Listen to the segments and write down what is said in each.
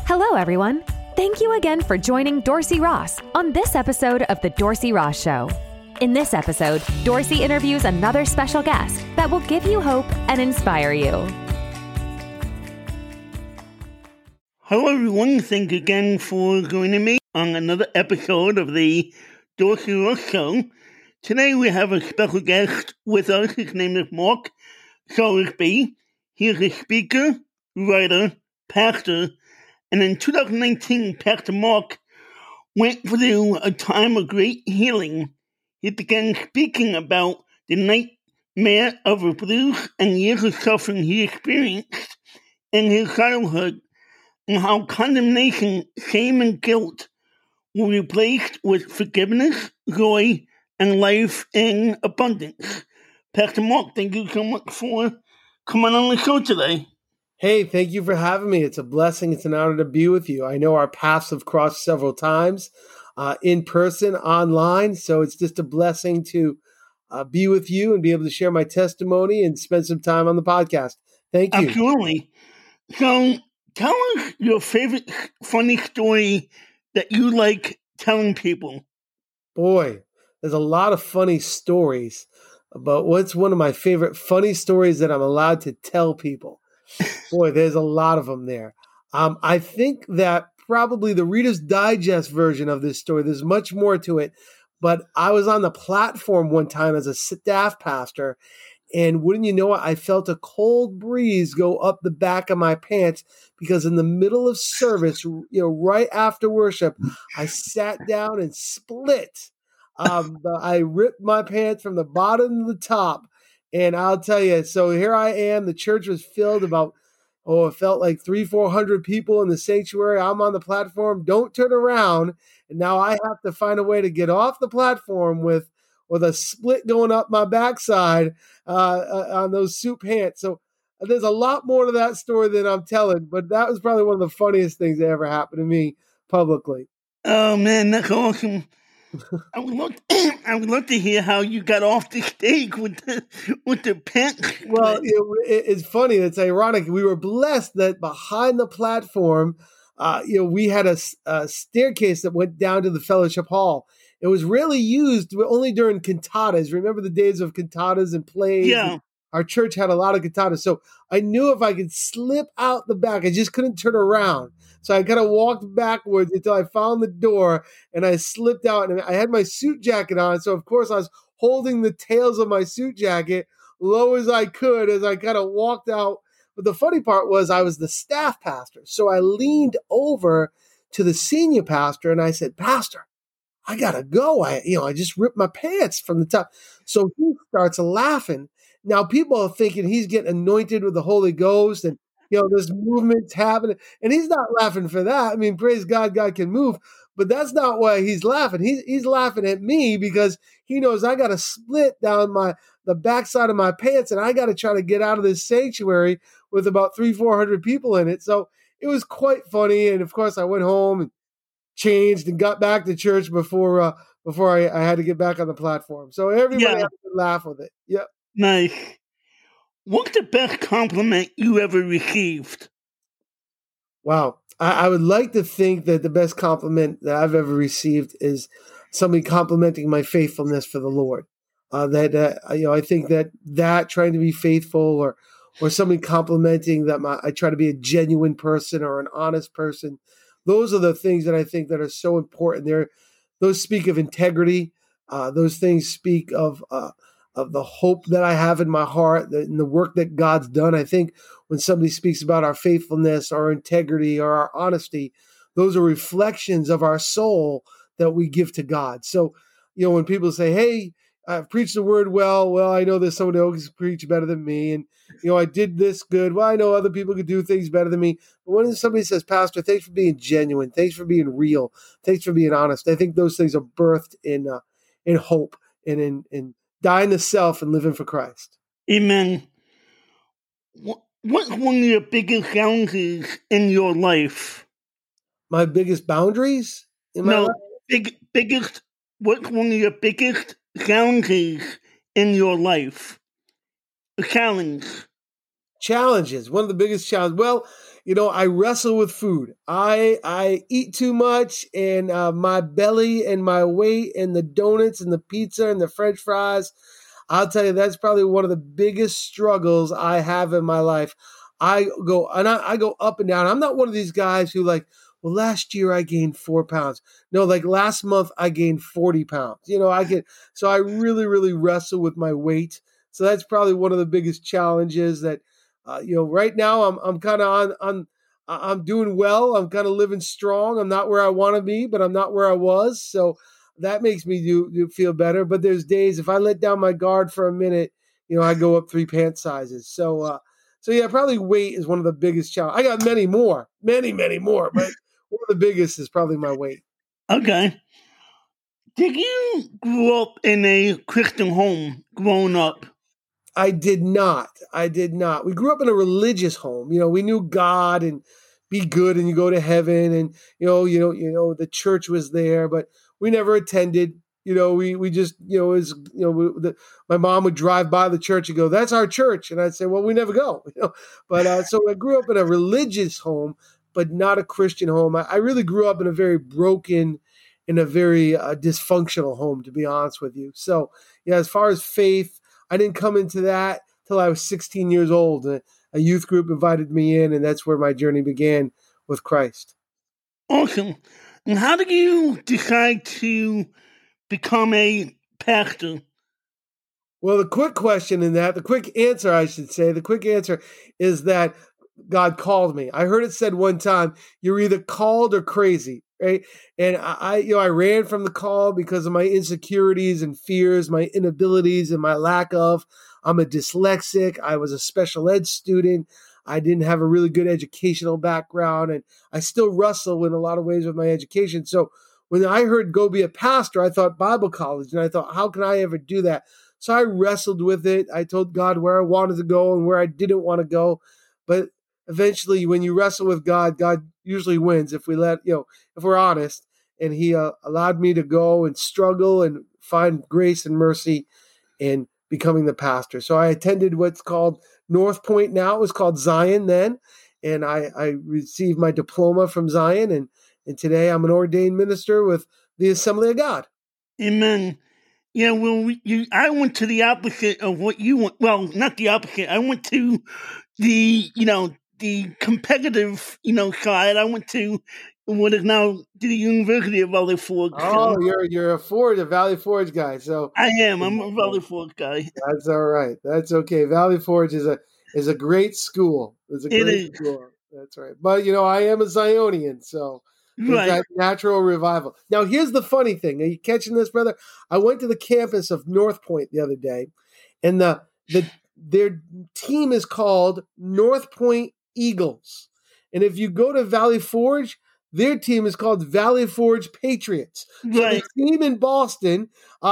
Hello, everyone. Thank you again for joining Dorsey Ross on this episode of The Dorsey Ross Show. In this episode, Dorsey interviews another special guest that will give you hope and inspire you. Hello, everyone. Thank you again for joining me on another episode of The Dorsey Ross Show. Today, we have a special guest with us. His name is Mark Salisbury. He is a speaker, writer, pastor, and in 2019, Pastor Mark went through a time of great healing. He began speaking about the nightmare of abuse and years of suffering he experienced in his childhood, and how condemnation, shame, and guilt were replaced with forgiveness, joy, and life in abundance. Pastor Mark, thank you so much for coming on the show today. Hey, thank you for having me. It's a blessing. It's an honor to be with you. I know our paths have crossed several times, in person, online. So it's just a blessing to be with you and be able to share my testimony and spend some time on the podcast. Thank you. Absolutely. So tell us your favorite funny story that you like telling people. Boy, there's a lot of funny stories, but what's one of my favorite funny stories that I'm allowed to tell people? Boy, there's a lot of them there. I think that probably the Reader's Digest version of this story, there's much more to it, but I was on the platform one time as a staff pastor, and wouldn't you know it, I felt a cold breeze go up the back of my pants because in the middle of service, right after worship, I sat down and split. I ripped my pants from the bottom to the top. And I'll tell you, so here I am. The church was filled about, it felt like 300-400 people in the sanctuary. I'm on the platform. Don't turn around. And now I have to find a way to get off the platform with a split going up my backside on those suit pants. So there's a lot more to that story than I'm telling, but that was probably one of the funniest things that ever happened to me publicly. Oh, man, that's awesome. I would love to hear how you got off the stage with the pants. Well, it's funny. It's ironic. We were blessed that behind the platform, we had a staircase that went down to the fellowship hall. It was rarely used only during cantatas. Remember the days of cantatas and plays? Yeah. Our church had a lot of cantatas. So I knew if I could slip out the back, I just couldn't turn around. So I kind of walked backwards until I found the door and I slipped out. And I had my suit jacket on. So, of course, I was holding the tails of my suit jacket low as I could as I kind of walked out. But the funny part was I was the staff pastor. So I leaned over to the senior pastor and I said, "Pastor, I got to go. I just ripped my pants from the top." So he starts laughing. Now people are thinking he's getting anointed with the Holy Ghost and, this movement's happening. And he's not laughing for that. I mean, praise God, God can move. But that's not why he's laughing. He's laughing at me because he knows I got to split down the backside of my pants and I got to try to get out of this sanctuary with about 300-400 people in it. So it was quite funny. And of course I went home and changed and got back to church before I had to get back on the platform. So everybody had to laugh with it. Yep. Nice. What's the best compliment you ever received? Wow. I would like to think that the best compliment that I've ever received is somebody complimenting my faithfulness for the Lord. I think that trying to be faithful or somebody complimenting that I try to be a genuine person or an honest person. Those are the things that I think that are so important. Those speak of integrity. Those things speak of the hope that I have in my heart, in the work that God's done. I think when somebody speaks about our faithfulness, our integrity, or our honesty, those are reflections of our soul that we give to God. So, when people say, "Hey, I've preached the word well, I know there's someone else who preach better than me, and I did this good. Well, I know other people could do things better than me." But when somebody says, "Pastor, thanks for being genuine, thanks for being real, thanks for being honest," I think those things are birthed in hope and in dying to self and living for Christ. Amen. What's one of your biggest challenges in your life? My biggest boundaries in my life? Biggest. What's one of your biggest challenges in your life? A challenge. Challenges. One of the biggest challenges. Well, I wrestle with food. I eat too much, and my belly and my weight and the donuts and the pizza and the French fries, I'll tell you, that's probably one of the biggest struggles I have in my life. I go up and down. I'm not one of these guys who like, well, last year I gained 4 pounds. No, like last month I gained 40 pounds. So I really, really wrestle with my weight. So that's probably one of the biggest challenges that, right now I'm kind of I'm doing well. I'm kind of living strong. I'm not where I want to be, but I'm not where I was. So that makes me do feel better. But there's days if I let down my guard for a minute, I go up 3 pant sizes. So yeah, probably weight is one of the biggest challenges. I got many more, but one of the biggest is probably my weight. Okay. Did you grow up in a Christian home growing up? I did not. We grew up in a religious home. We knew God and be good and you go to heaven and, the church was there, but we never attended. We just, my mom would drive by the church and go, "That's our church." And I'd say, "Well, we never go." But so I grew up in a religious home, but not a Christian home. I really grew up in a very broken, in a very dysfunctional home, to be honest with you. So yeah, as far as faith, I didn't come into that till I was 16 years old. A youth group invited me in, and that's where my journey began with Christ. Awesome. And how did you decide to become a pastor? Well, the quick answer is that God called me. I heard it said one time, you're either called or crazy, right? And I ran from the call because of my insecurities and fears, my inabilities and my lack of. I'm a dyslexic. I was a special ed student. I didn't have a really good educational background, and I still wrestle in a lot of ways with my education. So when I heard go be a pastor, I thought Bible college, and I thought, how can I ever do that? So I wrestled with it. I told God where I wanted to go and where I didn't want to go. But eventually, when you wrestle with God, God usually wins if we're honest. And he allowed me to go and struggle and find grace and mercy in becoming the pastor. So I attended what's called North Point now. It was called Zion then. And I received my diploma from Zion. And today I'm an ordained minister with the Assembly of God. Amen. Yeah, well, I went to the opposite of what you went. Well, not the opposite. I went to the competitive, side. I went to what is now the University of Valley Forge. Oh, you're a Valley Forge guy. So I am. I'm a Valley Forge guy. That's all right. That's okay. Valley Forge is a great school. It's a great school. That's right. But I am a Zionian, so there's that natural revival. Now, here's the funny thing. Are you catching this, brother? I went to the campus of North Point the other day, and their team is called North Point Eagles. And if you go to Valley Forge, their team is called Valley Forge Patriots. So the team in Boston,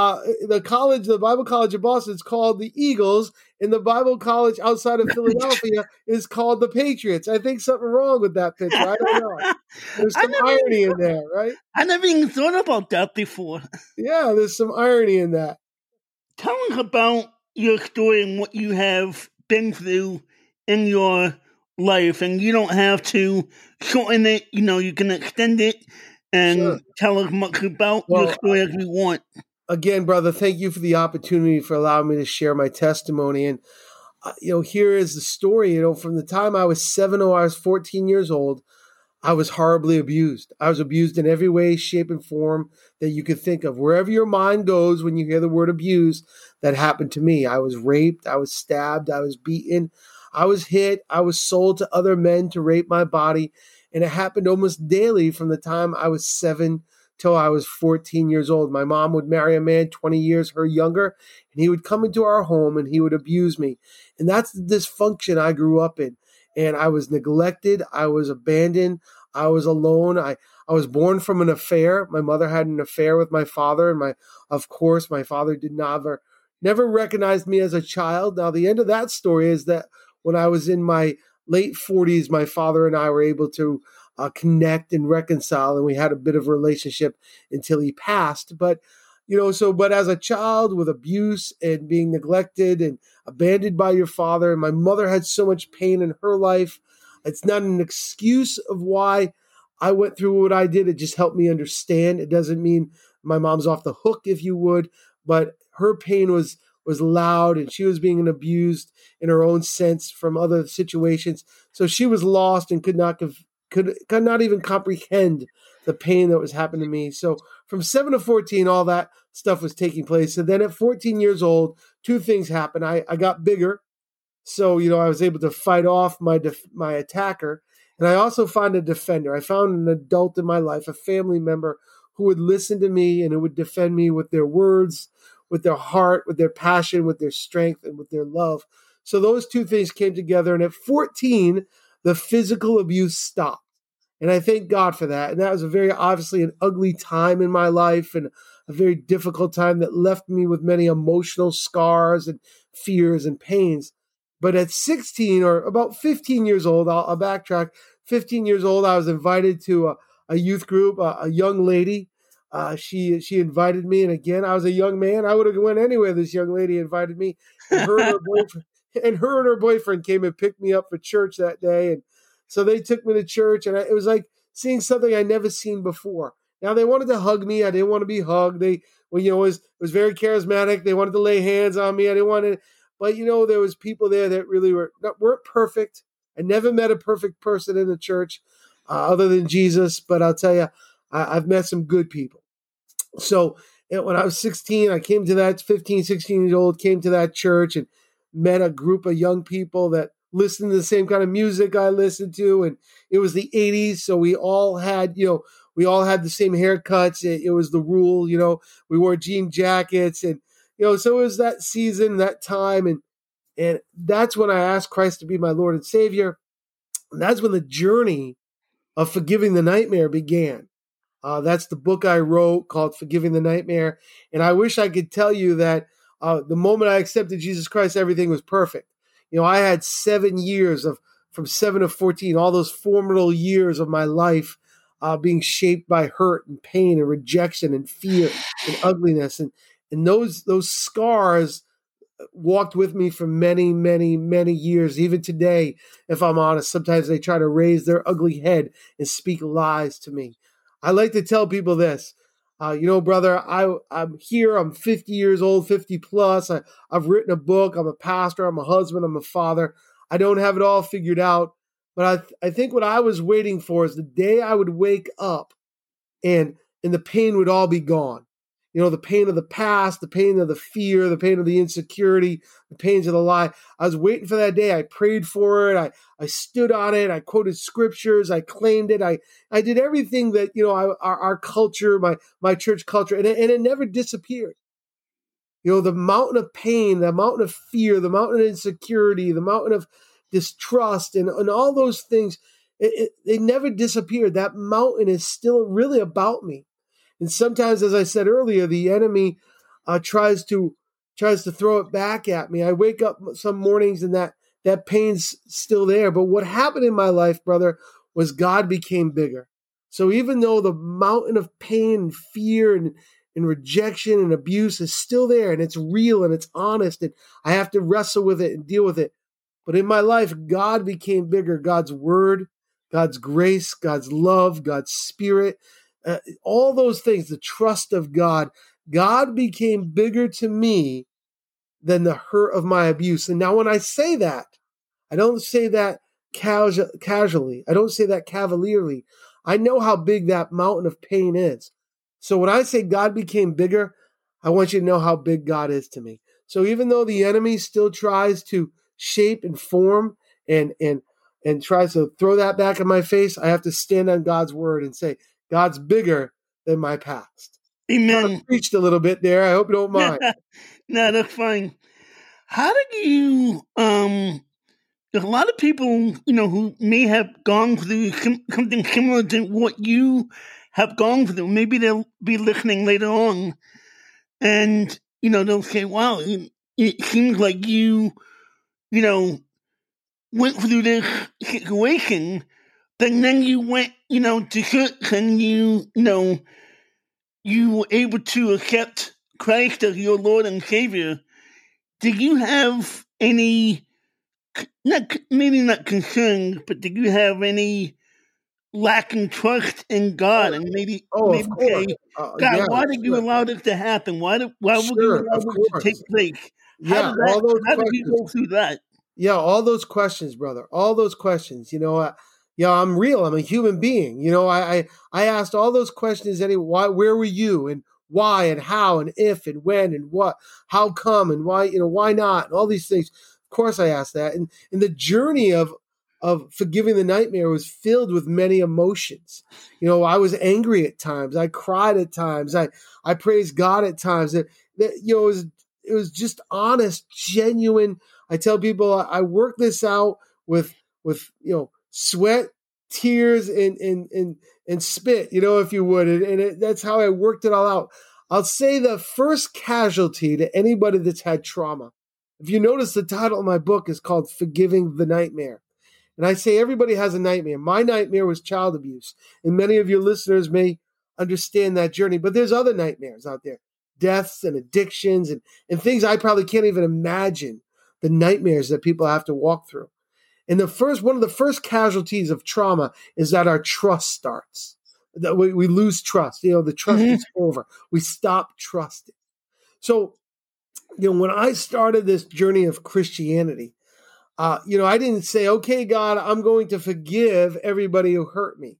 the Bible College of Boston is called the Eagles, and the Bible College outside of Philadelphia is called the Patriots. I think something wrong with that picture. I don't know. There's some irony in there, right? I never even thought about that before. Yeah, there's some irony in that. Tell us about your story and what you have been through in your life, and you don't have to shorten it. You can extend it and tell as much about your story as you want. Again, brother, thank you for the opportunity for allowing me to share my testimony. And here is the story. From the time I was 7 or I was 14 years old, I was horribly abused. I was abused in every way, shape, and form that you could think of. Wherever your mind goes when you hear the word abuse, that happened to me. I was raped. I was stabbed. I was beaten. I was hit. I was sold to other men to rape my body. And it happened almost daily from the time I was 7 till I was 14 years old. My mom would marry a man 20 years her younger, and he would come into our home and he would abuse me. And that's the dysfunction I grew up in. And I was neglected. I was abandoned. I was alone. I was born from an affair. My mother had an affair with my father, and of course, my father never recognized me as a child. Now, the end of that story is that when I was in my late 40s, my father and I were able to connect and reconcile, and we had a bit of a relationship until he passed. But but as a child with abuse and being neglected and abandoned by your father, and my mother had so much pain in her life, It's not an excuse of why I went through what I did. It just helped me understand. It doesn't mean my mom's off the hook, if you would, but her pain was loud, and she was being abused in her own sense from other situations. So she was lost and could not even comprehend the pain that was happening to me. So from 7 to 14, all that stuff was taking place. And then at 14 years old, two things happened. I got bigger. So, I was able to fight off my attacker. And I also found a defender. I found an adult in my life, a family member who would listen to me and who would defend me with their words, with their heart, with their passion, with their strength, and with their love. So those two things came together. And at 14, the physical abuse stopped. And I thank God for that. And that was obviously an ugly time in my life, and a very difficult time that left me with many emotional scars and fears and pains. But at 16, or about 15 years old, I'll backtrack. 15 years old, I was invited to a youth group, a young lady. She invited me, and again, I was a young man. I would have went anywhere. This young lady invited me, and her and her boyfriend came and picked me up for church that day. And so they took me to church, and it was like seeing something I never seen before. Now, they wanted to hug me. I didn't want to be hugged. It was very charismatic. They wanted to lay hands on me. I didn't want to. But, there was people there that really weren't perfect. I never met a perfect person in the church other than Jesus. But I'll tell you, I've met some good people. So when I was 16, I came to that 15, 16 years old, came to that church and met a group of young people that listened to the same kind of music I listened to. And it was the 80s. So we all had the same haircuts. It was the rule, we wore jean jackets, and so it was that season, that time, and that's when I asked Christ to be my Lord and Savior. And that's when the journey of Forgiving the Nightmare began. That's the book I wrote called Forgiving the Nightmare. And I wish I could tell you that the moment I accepted Jesus Christ, everything was perfect. I had 7 years from 7 to 14, all those formidable years of my life being shaped by hurt and pain and rejection and fear and ugliness. And those scars walked with me for many, many, many years. Even today, if I'm honest, sometimes they try to raise their ugly head and speak lies to me. I like to tell people this, brother, I'm here. I'm 50 years old, 50 plus. I've written a book. I'm a pastor. I'm a husband. I'm a father. I don't have it all figured out. But I think what I was waiting for is the day I would wake up and the pain would all be gone. The pain of the past, the pain of the fear, the pain of the insecurity, the pains of the lie. I was waiting for that day. I prayed for it. I stood on it. I quoted scriptures. I claimed it. I did everything that, our culture, my church culture, and it never disappeared. The mountain of pain, the mountain of fear, the mountain of insecurity, the mountain of distrust, and all those things, they never disappeared. That mountain is still really about me. And sometimes, as I said earlier, the enemy tries to throw it back at me. I wake up some mornings and that pain's still there. But what happened in my life, brother, was God became bigger. So even though the mountain of pain and fear and rejection and abuse is still there, and it's real and it's honest, and I have to wrestle with it and deal with it. But in my life, God became bigger. God's word, God's grace, God's love, God's spirit, all those things, the trust of God became bigger to me than the hurt of my abuse. And now when I say that, I don't say that casually. I don't say that cavalierly. I know how big that mountain of pain is. So when I say God became bigger, I want you to know how big God is to me. So even though the enemy still tries to shape and form and tries to throw that back in my face, I have to stand on God's word and say, God's bigger than my past. Amen. Kind of preached a little bit there. I hope you don't mind. No, that's fine. How did you, there's a lot of people, who may have gone through something similar to what you have gone through. Maybe they'll be listening later on and, they'll say, wow, it seems like you went through this situation, but then you went, to church and you were able to accept Christ as your Lord and Savior. Did you have any maybe not concerned, but did you have any lack in trust in God, and maybe of course. say, God, Yeah, why did you sure. allow this to happen? Why would you Sure, allow of this to course. take place? Yeah, all those How did you questions. go through that? Yeah, all those questions, brother. All those questions. Yeah, I'm real. I'm a human being. I asked all those questions. Why? Where were you? And why? And how? And if? And when? And what? How come? And why? Why not? And all these things. Of course, I asked that. And the journey of forgiving the nightmare was filled with many emotions. I was angry at times. I cried at times. I praised God at times. It was just honest, genuine. I tell people I worked this out with sweat, tears, and spit, if you would, and that's how I worked it all out. I'll say the first casualty to anybody that's had trauma. If you notice, the title of my book is called "Forgiving the Nightmare," and I say everybody has a nightmare. My nightmare was child abuse, and many of your listeners may understand that journey. But there's other nightmares out there, deaths and addictions and things I probably can't even imagine. The nightmares that people have to walk through. And one of the first casualties of trauma is that our trust starts. That we lose trust. The trust is over. We stop trusting. So, when I started this journey of Christianity, I didn't say, okay, God, I'm going to forgive everybody who hurt me.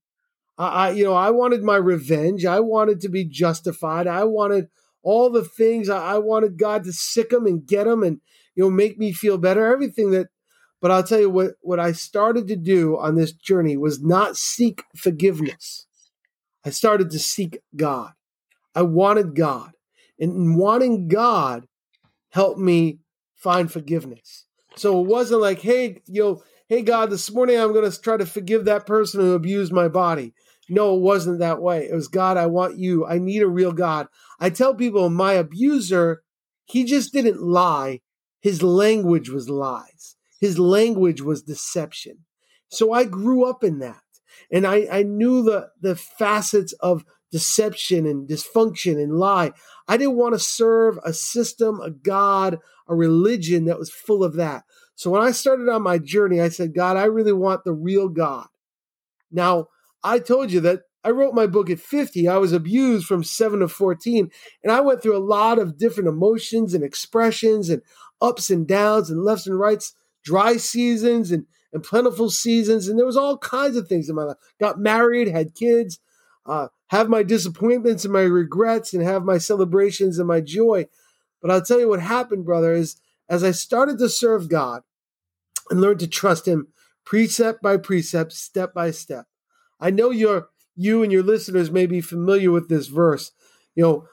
I wanted my revenge. I wanted to be justified. I wanted all the things. I wanted God to sick them and get them and, make me feel better. Everything that, but I'll tell you what I started to do on this journey was not seek forgiveness. I started to seek God. I wanted God. And wanting God helped me find forgiveness. So it wasn't like, hey God, this morning I'm going to try to forgive that person who abused my body. No, it wasn't that way. It was, God, I want you. I need a real God. I tell people my abuser, he just didn't lie. His language was lies. His language was deception. So I grew up in that. And I knew the facets of deception and dysfunction and lie. I didn't want to serve a system, a God, a religion that was full of that. So when I started on my journey, I said, God, I really want the real God. Now, I told you that I wrote my book at 50. I was abused from 7 to 14. And I went through a lot of different emotions and expressions and ups and downs and lefts and rights, dry seasons and plentiful seasons. And there was all kinds of things in my life. Got married, had kids, have my disappointments and my regrets, and have my celebrations and my joy. But I'll tell you what happened, brother, is as I started to serve God and learn to trust him precept by precept, step by step. I know you and your listeners may be familiar with this verse. You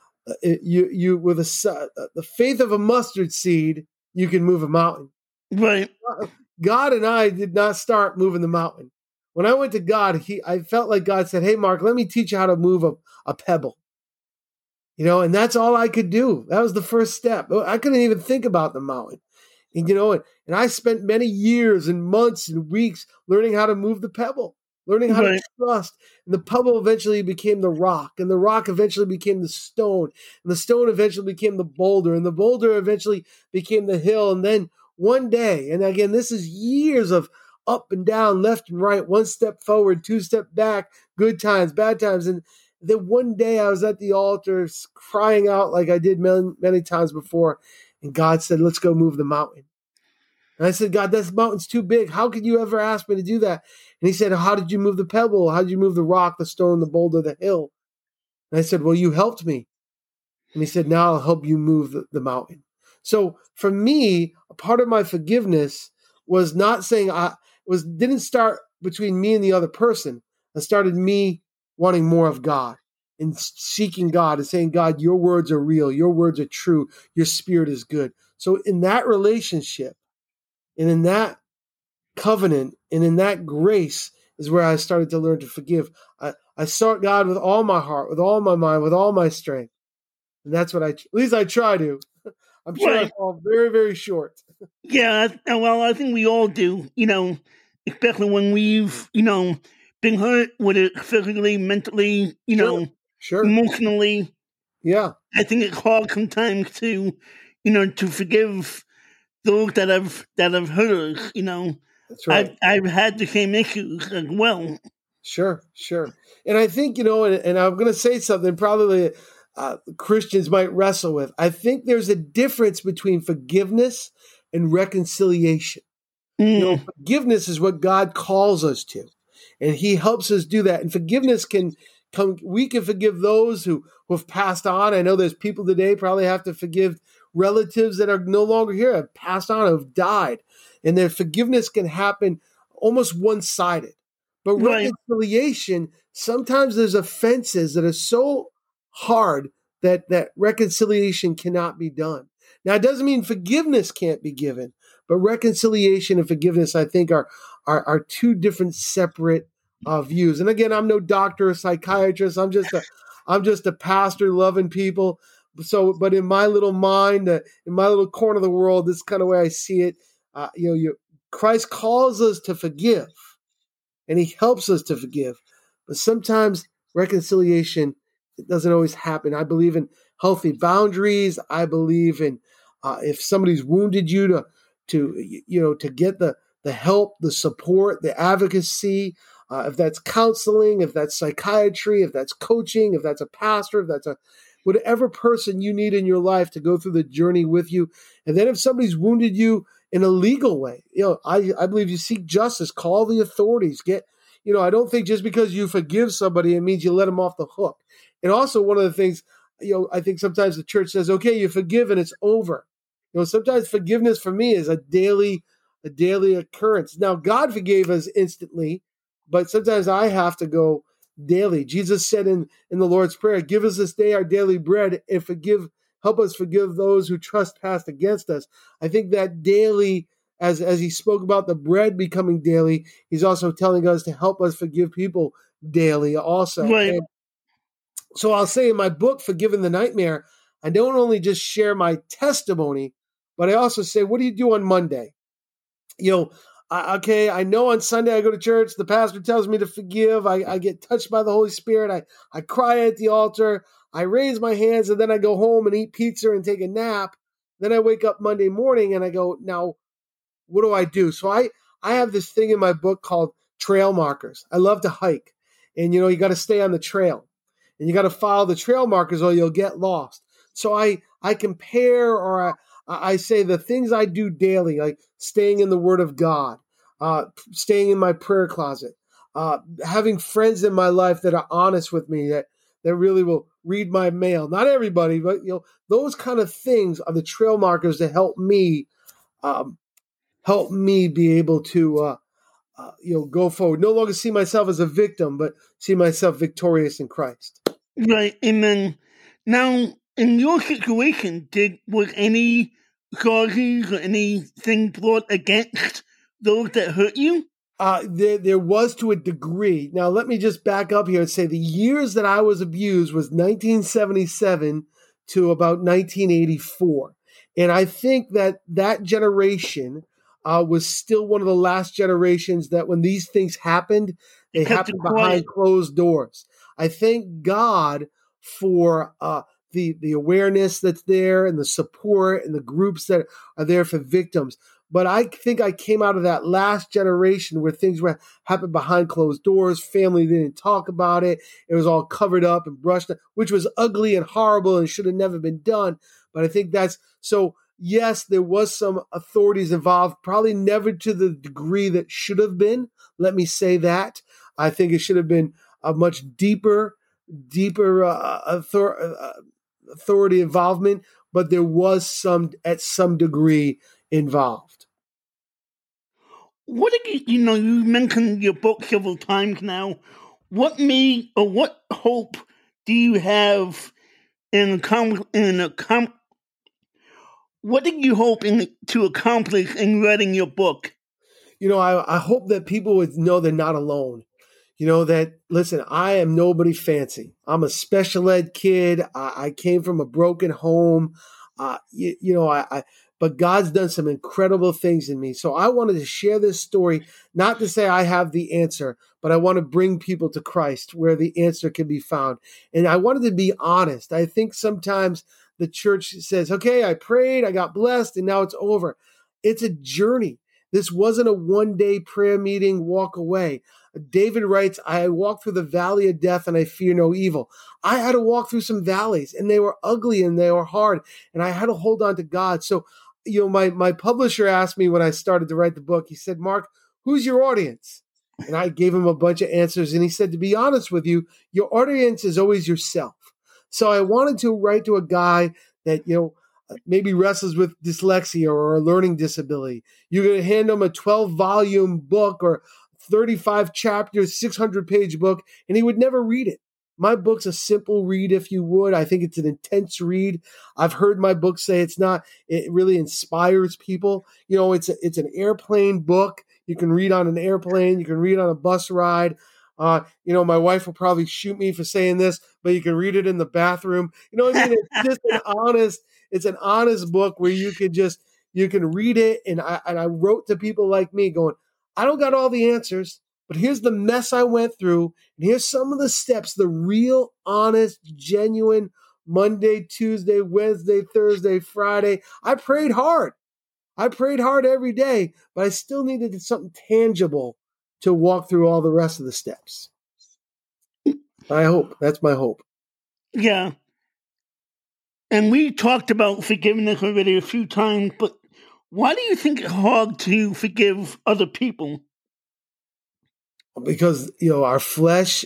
with the faith of a mustard seed, you can move a mountain. Right. God and I did not start moving the mountain. When I went to God, I felt like God said, hey, Mark, let me teach you how to move a pebble. And that's all I could do. That was the first step. I couldn't even think about the mountain. And I spent many years and months and weeks learning how to move the pebble, learning how to trust. And the pebble eventually became the rock, and the rock eventually became the stone, and the stone eventually became the boulder, and the boulder eventually became the hill. And then one day, and again, this is years of up and down, left and right, one step forward, two step back, good times, bad times. And then one day I was at the altar crying out like I did many, many times before. And God said, let's go move the mountain. And I said, God, this mountain's too big. How could you ever ask me to do that? And he said, how did you move the pebble? How did you move the rock, the stone, the boulder, the hill? And I said, well, you helped me. And he said, now I'll help you move the mountain. So for me, a part of my forgiveness was not saying didn't start between me and the other person. It started me wanting more of God and seeking God and saying, God, your words are real. Your words are true. Your spirit is good. So in that relationship and in that covenant and in that grace is where I started to learn to forgive. I sought God with all my heart, with all my mind, with all my strength. And that's what at least I try to. I'm sure I fall very, very short. Yeah, well, I think we all do, especially when we've, been hurt, whether physically, mentally, Sure. emotionally. Yeah. I think it's hard sometimes to forgive those that have hurt us. That's right. I've had the same issues as well. Sure. And I think, and I'm going to say something probably Christians might wrestle with. I think there's a difference between forgiveness and reconciliation. Forgiveness is what God calls us to, and he helps us do that. And forgiveness can come, we can forgive those who have passed on. I know there's people today probably have to forgive relatives that are no longer here, have passed on, have died. And their forgiveness can happen almost one-sided. But reconciliation, sometimes there's offenses that are so hard that reconciliation cannot be done. Now, it doesn't mean forgiveness can't be given, but reconciliation and forgiveness, I think, are two different separate views. And again, I'm no doctor or psychiatrist. I'm just a pastor loving people. So, but in my little mind, in my little corner of the world, this is kind of way I see it. Christ calls us to forgive, and he helps us to forgive. But sometimes reconciliation, it doesn't always happen. I believe in healthy boundaries. I believe in if somebody's wounded you to get the help, the support, the advocacy, if that's counseling, if that's psychiatry, if that's coaching, if that's a pastor, if that's whatever person you need in your life to go through the journey with you. And then if somebody's wounded you in a legal way, I believe you seek justice, call the authorities, I don't think just because you forgive somebody, it means you let them off the hook. And also one of the things, I think sometimes the church says, okay, you forgive and it's over. Sometimes forgiveness for me is a daily occurrence. Now, God forgave us instantly, but sometimes I have to go daily. Jesus said in the Lord's Prayer, give us this day our daily bread and help us forgive those who trespass against us. I think that daily, as he spoke about the bread becoming daily, he's also telling us to help us forgive people daily also. Right. And so I'll say in my book, Forgiving the Nightmare, I don't only just share my testimony, but I also say, what do you do on Monday? I know on Sunday I go to church, the pastor tells me to forgive, I get touched by the Holy Spirit, I cry at the altar, I raise my hands, and then I go home and eat pizza and take a nap. Then I wake up Monday morning and I go, now, what do I do? So I have this thing in my book called trail markers. I love to hike, and you got to stay on the trail, and you got to follow the trail markers or you'll get lost. So I compare, or I say the things I do daily, like staying in the Word of God, staying in my prayer closet, having friends in my life that are honest with me, that really will read my mail. Not everybody, but those kind of things are the trail markers that help me be able to go forward. No longer see myself as a victim, but see myself victorious in Christ. Right, amen. Now, in your situation, was any charges or anything brought against those that hurt you? There was, to a degree. Now, let me just back up here and say the years that I was abused was 1977 to about 1984. And I think that generation was still one of the last generations that when these things happened, they happened behind closed doors. I thank God for the awareness that's there and the support and the groups that are there for victims. But I think I came out of that last generation where things happened behind closed doors. Family didn't talk about it. It was all covered up and brushed up, which was ugly and horrible and should have never been done. But I think that's so. Yes, there was some authorities involved, probably never to the degree that should have been. Let me say that. I think it should have been a much deeper authority involvement, but there was some at some degree involved. What you mentioned your book several times now. What hope do you have what did you hope to accomplish in writing your book? I hope that people would know they're not alone. That, listen, I am nobody fancy. I'm a special ed kid. I came from a broken home. But God's done some incredible things in me. So I wanted to share this story, not to say I have the answer, but I want to bring people to Christ where the answer can be found. And I wanted to be honest. I think sometimes the church says, okay, I prayed, I got blessed, and now it's over. it's a journey. This wasn't a one-day prayer meeting, walk away. David writes, I walk through the valley of death and I fear no evil. I had to walk through some valleys, and they were ugly and they were hard, and I had to hold on to God. So, my publisher asked me when I started to write the book, he said, Mark, who's your audience? And I gave him a bunch of answers, and he said, to be honest with you, your audience is always yourself. So I wanted to write to a guy that, maybe wrestles with dyslexia or a learning disability. You're going to hand him a 12-volume book or 35 chapters, 600-page book, and he would never read it. My book's a simple read, if you would. I think it's an intense read. I've heard my book say it really inspires people. It's an airplane book. You can read on an airplane. You can read on a bus ride. My wife will probably shoot me for saying this, but you can read it in the bathroom. It's just it's an honest book where you can read it. And I wrote to people like me going, I don't got all the answers, but here's the mess I went through. And here's some of the steps, the real, honest, genuine Monday, Tuesday, Wednesday, Thursday, Friday. I prayed hard. Every day, but I still needed something tangible to walk through all the rest of the steps. I hope. That's my hope. Yeah. And we talked about forgiveness already a few times, but why do you think it's hard to forgive other people? Because, our flesh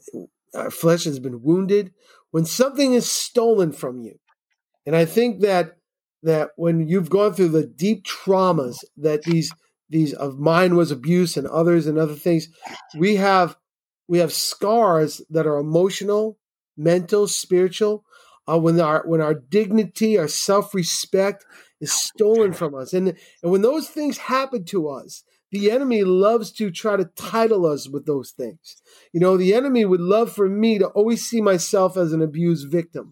has been wounded when something is stolen from you. And I think that when you've gone through the deep traumas that these of mine was abuse and others and other things, we have scars that are emotional, mental, spiritual. When our dignity, our self-respect is stolen from us, and when those things happen to us, the enemy loves to try to title us with those things. The enemy would love for me to always see myself as an abused victim.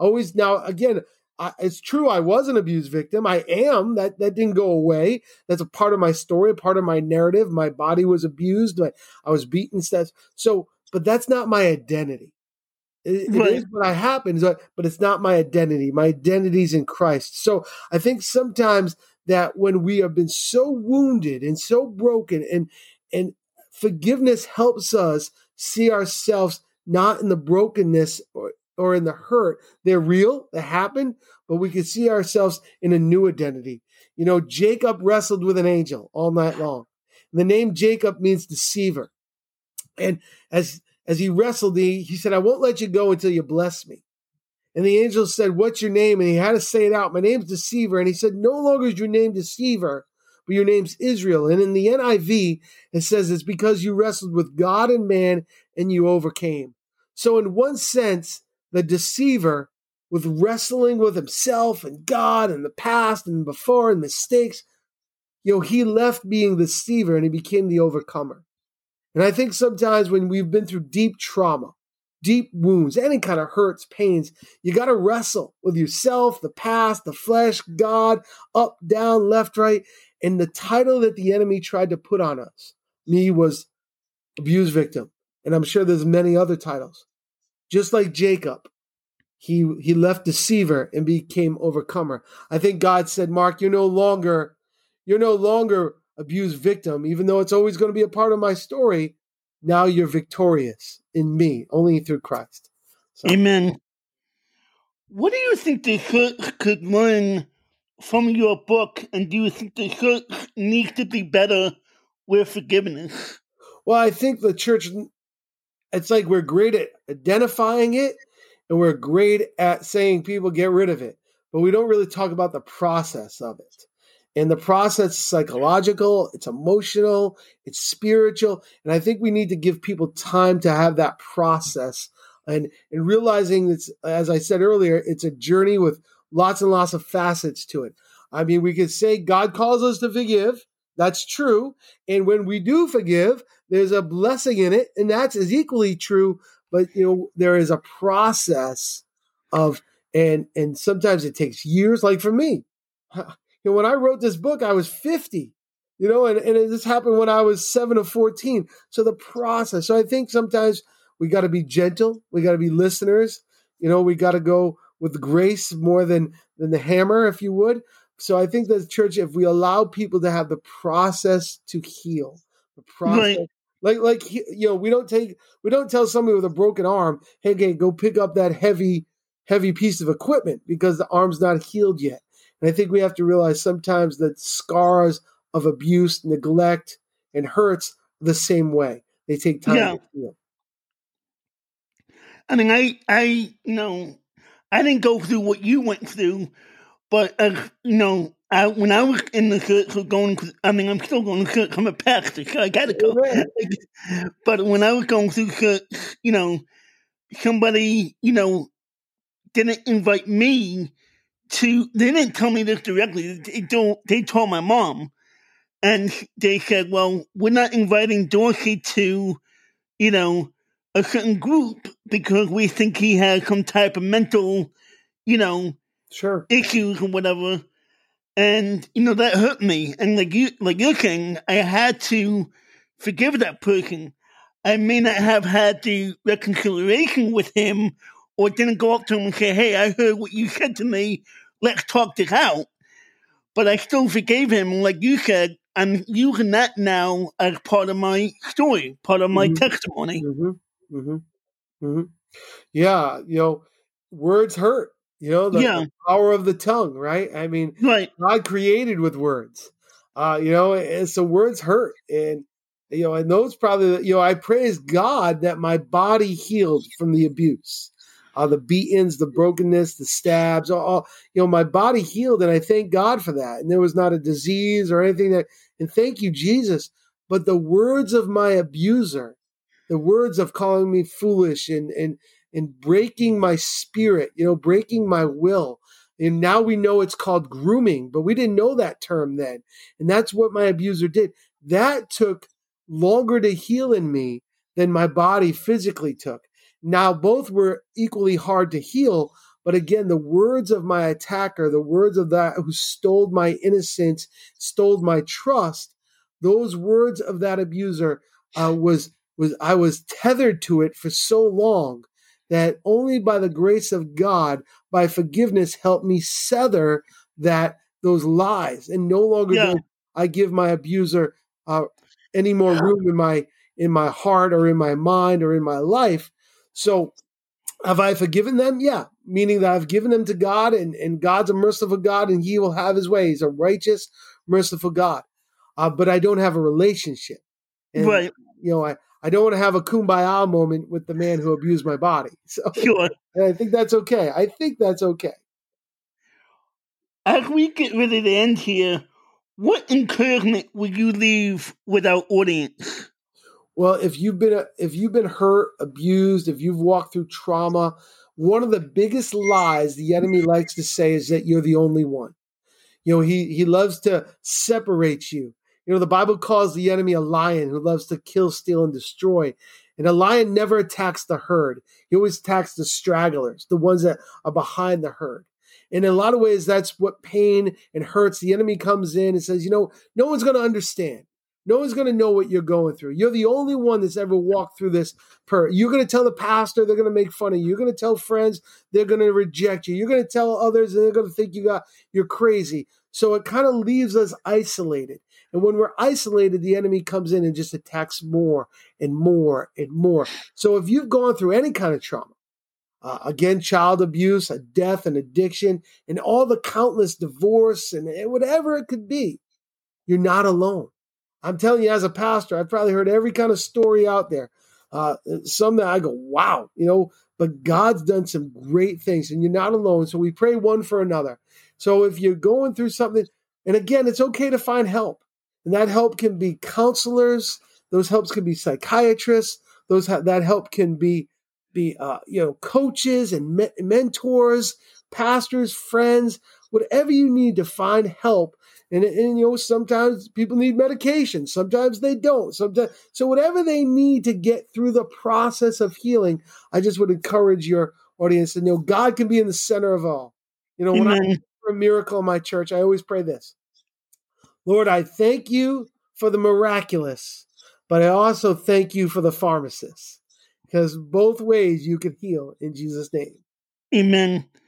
It's true, I was an abused victim. I am. That didn't go away. That's a part of my story, a part of my narrative. My body was abused. I was beaten. But that's not my identity. It is what happened, but it's not my identity. My identity is in Christ. So I think sometimes that when we have been so wounded and so broken, and forgiveness helps us see ourselves not in the brokenness or in the hurt. They're real, they happen, but we can see ourselves in a new identity. Jacob wrestled with an angel all night long. And the name Jacob means deceiver. And as he wrestled, he said, I won't let you go until you bless me. And the angel said, what's your name? And he had to say it out. My name's Deceiver. And he said, no longer is your name Deceiver, but your name's Israel. And in the NIV, it says it's because you wrestled with God and man and you overcame. So in one sense, the deceiver, with wrestling with himself and God and the past and before and mistakes, he left being the deceiver and he became the overcomer. And I think sometimes when we've been through deep trauma, deep wounds, any kind of hurts, pains, you got to wrestle with yourself, the past, the flesh, God, up, down, left, right. And the title that the enemy tried to put on me was abused victim. And I'm sure there's many other titles. Just like Jacob, he left deceiver and became overcomer. I think God said, Mark, you're no longer abused victim, even though it's always going to be a part of my story. Now you're victorious in me, only through Christ. So. Amen. What do you think the church could learn from your book, and do you think the church needs to be better with forgiveness? Well, I think the church, it's like we're great at identifying it, and we're great at saying people get rid of it, but we don't really talk about the process of it. And the process is psychological, it's emotional, it's spiritual. And I think we need to give people time to have that process and realizing it's, as I said earlier, it's a journey with lots and lots of facets to it. I mean, we could say God calls us to forgive. That's true. And when we do forgive, there's a blessing in it. And that's as equally true. But, there is a process of, and sometimes it takes years, like for me. When I wrote this book, I was 50, and this happened when I was 7 or 14. So the process. So I think sometimes we got to be gentle. We got to be listeners. We got to go with grace more than the hammer, if you would. So I think that church, if we allow people to have the process to heal, the process, Right. we don't tell somebody with a broken arm, hey, go pick up that heavy piece of equipment because the arm's not healed yet. And I think we have to realize sometimes that scars of abuse, neglect, and hurts the same way. They take time Yeah. to heal. I mean, I I didn't go through what you went through, but when I was in the church, I'm still going to church. I'm a pastor, so I gotta go. Amen. But when I was going through church, somebody, didn't invite me to. They didn't tell me this directly. They told my mom, and they said, "Well, we're not inviting Dorsey to, a certain group because we think he has some type of mental, Sure. issues or whatever." And that hurt me. And like you're saying, I had to forgive that person. I may not have had the reconciliation with him, or didn't go up to him and say, "Hey, I heard what you said to me. Let's talk this out." But I still forgave him. Like you said, I'm using that now as part of my story, part of my testimony. Mm-hmm. Mm-hmm. Mm-hmm. Yeah, words hurt. The power of the tongue, right? I mean, Right. God created with words, and so words hurt. And, and those probably, I praise God that my body healed from the abuse, the beatings, the brokenness, the stabs, all, my body healed. And I thank God for that. And there was not a disease or anything and thank you, Jesus. But the words of my abuser, the words of calling me foolish and breaking my spirit, breaking my will. And now we know it's called grooming, but we didn't know that term then. And that's what my abuser did. That took longer to heal in me than my body physically took. Now, both were equally hard to heal. But again, the words of my attacker, the words of that who stole my innocence, stole my trust, those words of that abuser I was tethered to it for so long that only by the grace of God, by forgiveness, helped me sever those lies, and no longer do I give my abuser any more room in my heart or in my mind or in my life. So, have I forgiven them? Yeah, meaning that I've given them to God, and God's a merciful God, and He will have His way. He's a righteous, merciful God. But I don't have a relationship, and Right. I don't want to have a kumbaya moment with the man who abused my body. So, Sure. and I think that's okay. As we get ready to end here, what encouragement would you leave with our audience? Well, if you've been hurt, abused, if you've walked through trauma, one of the biggest lies the enemy likes to say is that you're the only one. He loves to separate you. The Bible calls the enemy a lion who loves to kill, steal, and destroy. And a lion never attacks the herd. He always attacks the stragglers, the ones that are behind the herd. And in a lot of ways, that's what pain and hurts. The enemy comes in and says, no one's going to understand. No one's going to know what you're going through. You're the only one that's ever walked through this. You're going to tell the pastor, they're going to make fun of you. You're going to tell friends, they're going to reject you. You're going to tell others, and they're going to think you're crazy. So it kind of leaves us isolated. And when we're isolated, the enemy comes in and just attacks more and more and more. So if you've gone through any kind of trauma, again, child abuse, a death, an addiction, and all the countless divorce and whatever it could be, you're not alone. I'm telling you, as a pastor, I've probably heard every kind of story out there. Some that I go, wow, but God's done some great things, and you're not alone. So we pray one for another. So if you're going through something, and again, it's okay to find help. And that help can be counselors. Those helps can be psychiatrists. That help can be coaches and mentors, pastors, friends, whatever you need to find help. And sometimes people need medication. Sometimes they don't. So whatever they need to get through the process of healing, I just would encourage your audience to know God can be in the center of all. When I pray for a miracle in my church, I always pray this: Lord, I thank you for the miraculous, but I also thank you for the pharmacist, because both ways you can heal in Jesus' name. Amen.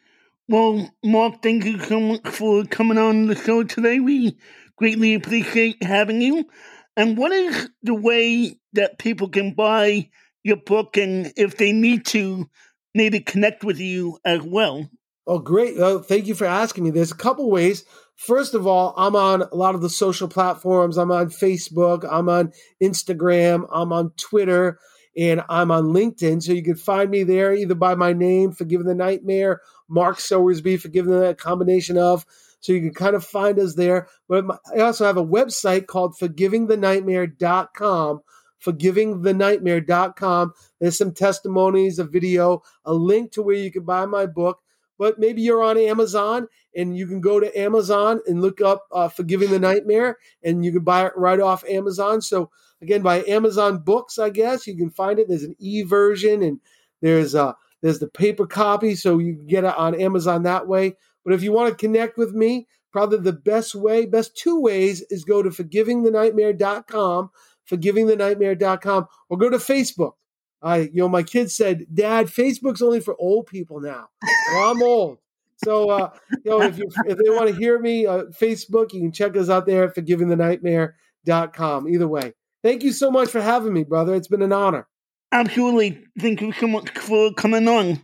Well, Mark, thank you so much for coming on the show today. We greatly appreciate having you. And what is the way that people can buy your book, and if they need to, maybe connect with you as well? Oh, great. Thank you for asking me. There's a couple ways. First of all, I'm on a lot of the social platforms. I'm on Facebook. I'm on Instagram. I'm on Twitter. And I'm on LinkedIn. So you can find me there either by my name, Forgiving the Nightmare, Mark Sowersby, Forgiving the combination of. So you can kind of find us there. But I also have a website called forgivingthenightmare.com. Forgivingthenightmare.com. There's some testimonies, a video, a link to where you can buy my book. But maybe you're on Amazon and you can go to Amazon and look up Forgiving the Nightmare, and you can buy it right off Amazon. So again, by Amazon Books, I guess you can find it. There's an e-version and there's the paper copy, so you can get it on Amazon that way. But if you want to connect with me, probably the best two ways is go to forgivingthenightmare.com, forgivingthenightmare.com, or go to Facebook. My kids said, "Dad, Facebook's only for old people now." Well, I'm old. So, if they want to hear me, Facebook, you can check us out there at forgivingthenightmare.com. Either way. Thank you so much for having me, brother. It's been an honor. Absolutely. Thank you so much for coming on.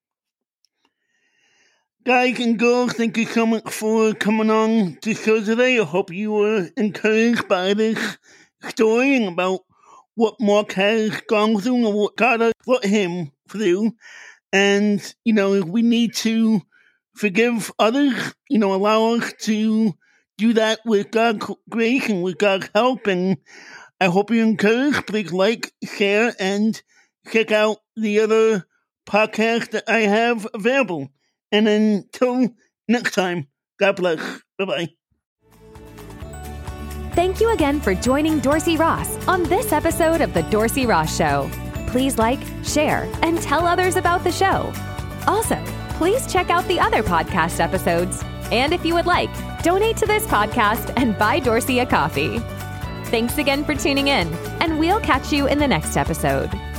Guys and girls, thank you so much for coming on the show today. I hope you were encouraged by this story and about what Mark has gone through and what God has put him through. And, we need to forgive others, allow us to do that with God's grace and with God's help. And I hope you're encouraged. Please like, share, and check out the other podcasts that I have available. And until next time, God bless. Bye-bye. Thank you again for joining Dorsey Ross on this episode of The Dorsey Ross Show. Please like, share, and tell others about the show. Also, please check out the other podcast episodes. And if you would like, donate to this podcast and buy Dorsey a coffee. Thanks again for tuning in, and we'll catch you in the next episode.